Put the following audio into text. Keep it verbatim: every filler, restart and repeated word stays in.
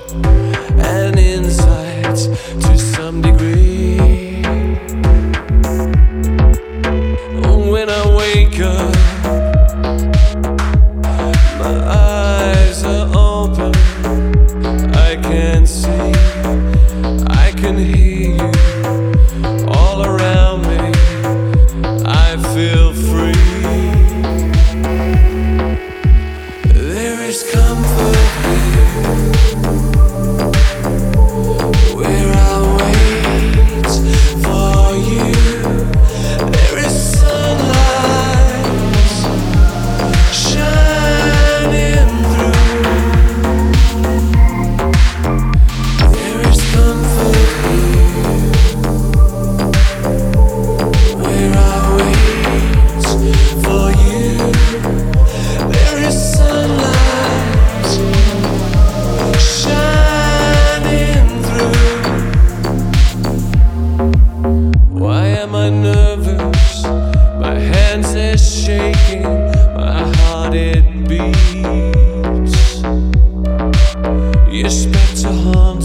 and insights to some degree. When I wake up, my eyes are open. I can see, I can hear you all around me. I feel free. There is comfort here, where I wait for you. There is sunlight shining through. There is comfort here, where I wait for you. There is sunlight shining through. Why am I nervous? My hands are shaking, my heart it beats. You expect to harm